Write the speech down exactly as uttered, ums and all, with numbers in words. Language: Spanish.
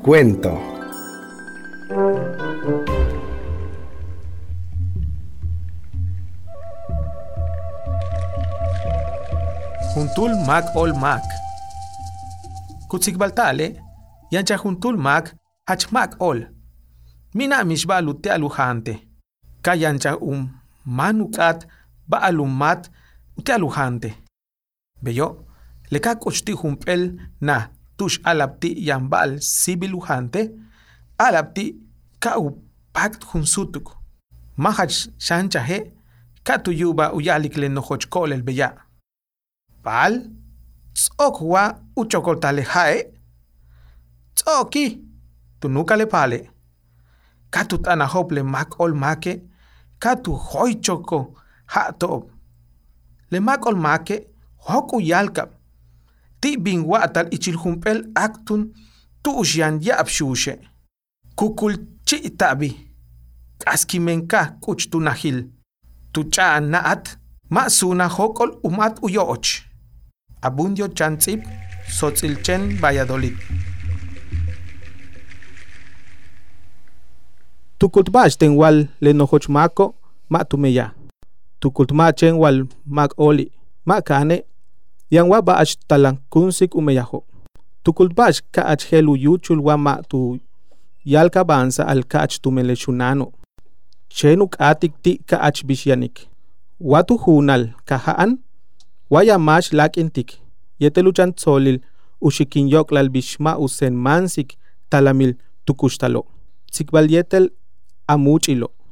Cuento. Juntul Mac ol Mac. Kutsikbaltale, yancha juntul Mac, hach Mac ol. Mina mishbalu te alujante. Kayancha um manukat ba alumat te alujante. Beyo, leka kochti humpel na tush alapti yambal sibilujante, alapti ka u pakt hunsutuk. Mahach shancha he, ka tuyuba uyalikle no hochkol el beya. Pal, tsokwa uchokoltale hae. Tsoki, tunuka le pale. Katu tana hople mak ol make, katu hoichoko ha top. Le mak ol make, hoku yalkap. Ti bingwa atal ichil humpel aktun tu usyan yap shushe. Kukul chi tabi. Kaskimenka kuch tunahil. Tu chaan naat, ma suna hokol umat uyoch. Abundio Chantzip, Sotzilchen, Valladolid. Tukultbach tenwal lenojochmaco, ma tumeya. Tukultmachen wal mak oli, ma kane, yanwa baach talankunsik umeyajo. Tukultbach ka achelu yuchul wa ma tu yalka banza al kach tumelechunano. Chenuk atik ti ka ach bisyanik. Watu hunal kahaan, waya mash lakintik, yeteluchan tsolil, ushikin yoklal bishma usen mansik talamil tukushtalo. Tsikbalyetel amuchilo.